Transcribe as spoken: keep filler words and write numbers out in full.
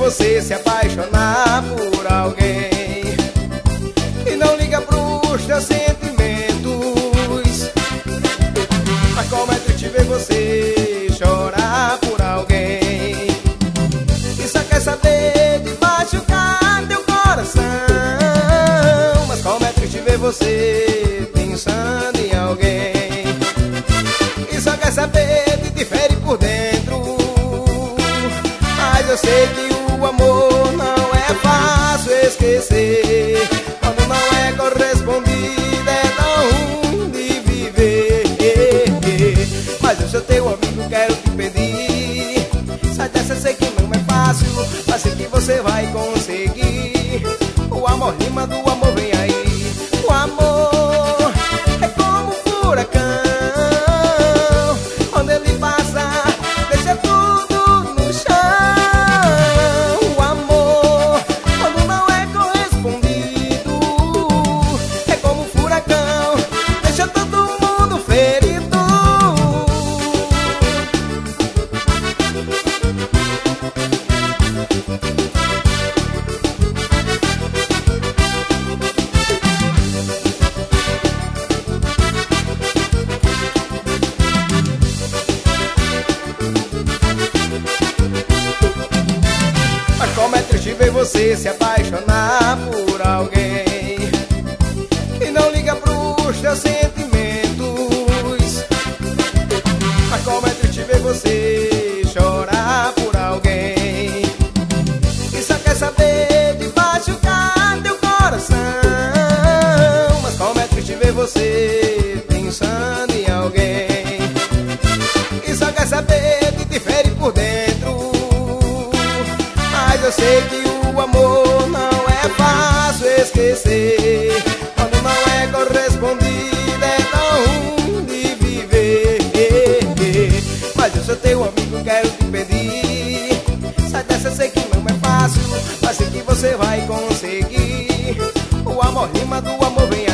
você se apaixonar por alguém e não liga pros teus sentimentos. Mas como é triste ver você chorar por alguém e só quer saber de machucar teu coração. Mas como é triste ver você pensando em alguém e só quer saber de te ferir por dentro. Mas eu sei que o amor não é fácil esquecer. Quando não é correspondido é tão ruim de viver. Mas eu sou teu amigo, quero te pedir, sai dessa, sei que não é fácil, mas sei que você vai conseguir. O amor rima, do amor vem aí. O amor é como um furacão, onde ele passa deixa tudo no chão. O amor, quando não é correspondido, é como um furacão, deixa todo mundo ferido. Mas como é triste ver você se apaixonar por alguém e não liga pros teus sentimentos. Mas como é triste ver você chorar por alguém e só quer saber de machucar teu coração. Mas como é triste ver você pensando em alguém e só quer saber de te ferir por dentro. Mas eu sei que o amor não é fácil esquecer. Quando não é correspondido é tão ruim de viver. Mas eu sou teu amigo, quero te pedir, sai dessa, sei que não é fácil, mas sei que você vai conseguir. O amor rima, do amor vem